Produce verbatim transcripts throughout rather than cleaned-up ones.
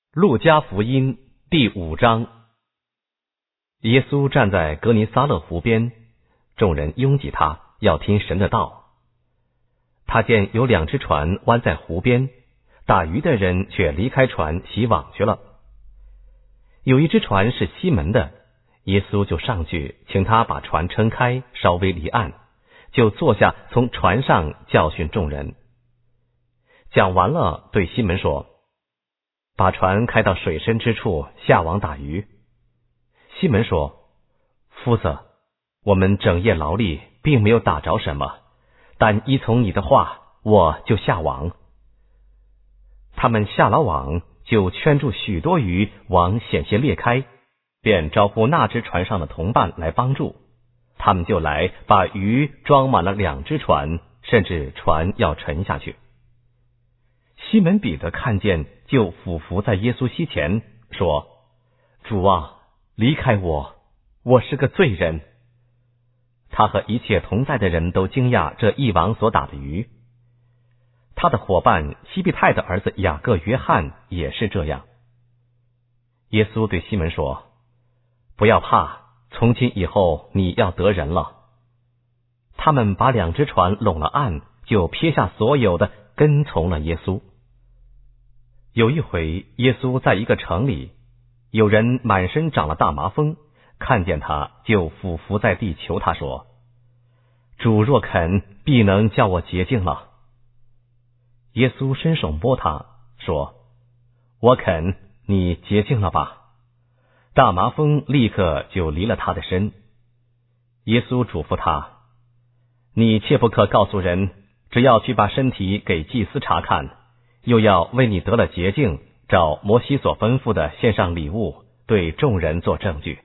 路加福音第五章。耶稣站在格尼撒勒湖边，众人拥挤他，要听神的道。他见有两只船弯在湖边，打鱼的人却离开船洗网去了。有一只船是西门的，耶稣就上去，请他把船撑开，稍微离岸，就坐下，从船上教训众人。讲完了，对西门说：把船开到水深之处，下网打鱼。西门说：夫子，我们整夜劳力，并没有打着什么，但依从你的话，我就下网。他们下了网，就圈住许多鱼，网险些裂开，便招呼那只船上的同伴来帮助。他们就来，把鱼装满了两只船，甚至船要沉下去。西门彼得看见，就俯伏在耶稣膝前，说：主啊，离开我，我是个罪人。他和一切同在的人都惊讶这一网所打的鱼。他的伙伴西庇太的儿子雅各、约翰也是这样。耶稣对西门说：不要怕，从今以后你要得人了。他们把两只船拢了岸，就撇下所有的，跟从了耶稣。有一回，耶稣在一个城里，有人满身长了大麻风，看见他，就俯伏在地求他说：主若肯，必能叫我洁净了。耶稣伸手摸他，说：我肯，你洁净了吧。大麻风立刻就离了他的身。耶稣嘱咐他：你切不可告诉人，只要去把身体给祭司查看，又要为你得了洁净，照摩西所吩咐的献上礼物，对众人做证据。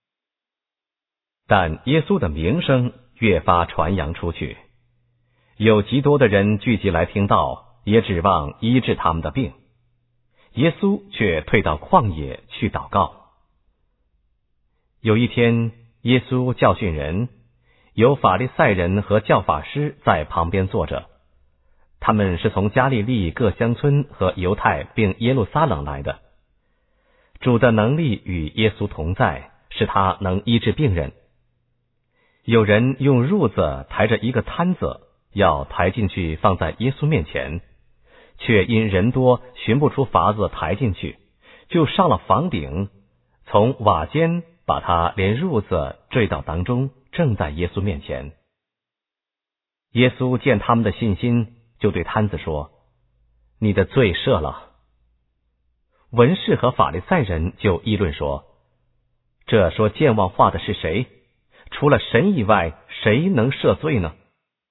但耶稣的名声越发传扬出去，有极多的人聚集来听道，也指望医治他们的病。耶稣却退到旷野去祷告。有一天，耶稣教训人，有法利赛人和教法师在旁边坐着，他们是从加利利各乡村和犹太并耶路撒冷来的。主的能力与耶稣同在，使他能医治病人。有人用褥子抬着一个摊子，要抬进去放在耶稣面前，却因人多寻不出法子抬进去，就上了房顶，从瓦间把他连褥子坠到当中，正在耶稣面前。耶稣见他们的信心，就对摊子说：你的罪赦了。文士和法利赛人就议论说：这说健忘话的是谁？除了神以外，谁能赦罪呢？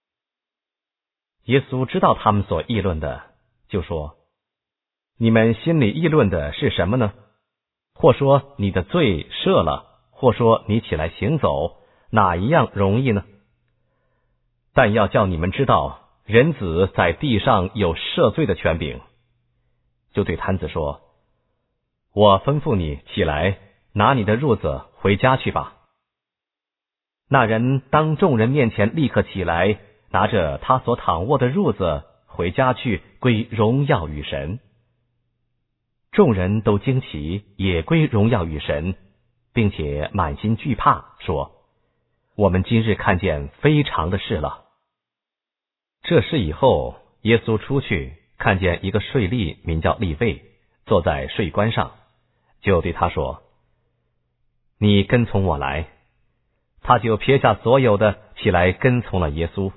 耶稣知道他们所议论的，就说：你们心里议论的是什么呢？或说你的罪赦了，或说你起来行走，哪一样容易呢？但要叫你们知道，人子在地上有赦罪的权柄。就对摊子说：我吩咐你起来，拿你的褥子回家去吧。那人当众人面前立刻起来，拿着他所躺卧的褥子回家去，归荣耀与神。众人都惊奇，也归荣耀与神，并且满心惧怕，说：我们今日看见非常的事了。这事以后，耶稣出去，看见一个税吏名叫利未，坐在税关上，就对他说：你跟从我来。他就撇下所有的，起来跟从了耶稣。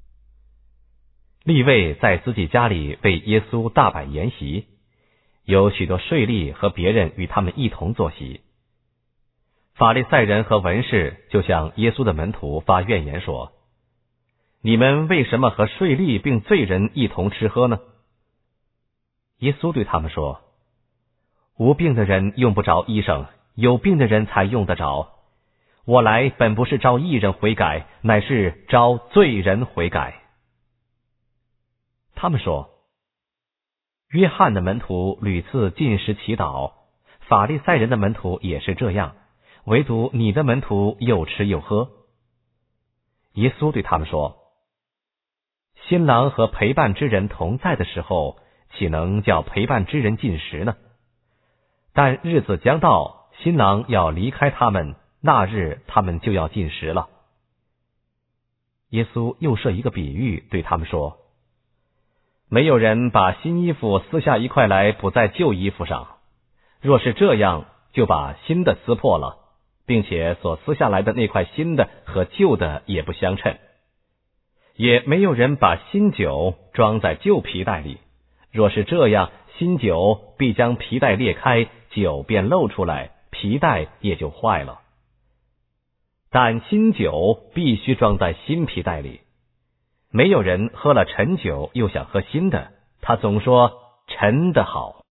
利未在自己家里为耶稣大摆筵席，有许多税吏和别人与他们一同坐席。法利赛人和文士就向耶稣的门徒发怨言说：你们为什么和税吏并罪人一同吃喝呢？耶稣对他们说：无病的人用不着医生，有病的人才用得着。我来本不是招义人悔改，乃是招罪人悔改。他们说：约翰的门徒屡次禁食祈祷，法利赛人的门徒也是这样，唯独你的门徒又吃又喝。耶稣对他们说：新郎和陪伴之人同在的时候，岂能叫陪伴之人进食呢？ 但日子将到，新郎要离开他们，那日他们就要进食了。耶稣又设一个比喻，对他们说：没有人把新衣服撕下一块来补在旧衣服上，若是这样，就把新的撕破了，并且所撕下来的那块新的和旧的也不相称。也没有人把新酒装在旧皮袋里，若是这样，新酒必将皮袋裂开，酒便漏出来，皮袋也就坏了。但新酒必须装在新皮袋里。没有人喝了陈酒又想喝新的，他总说陈的好。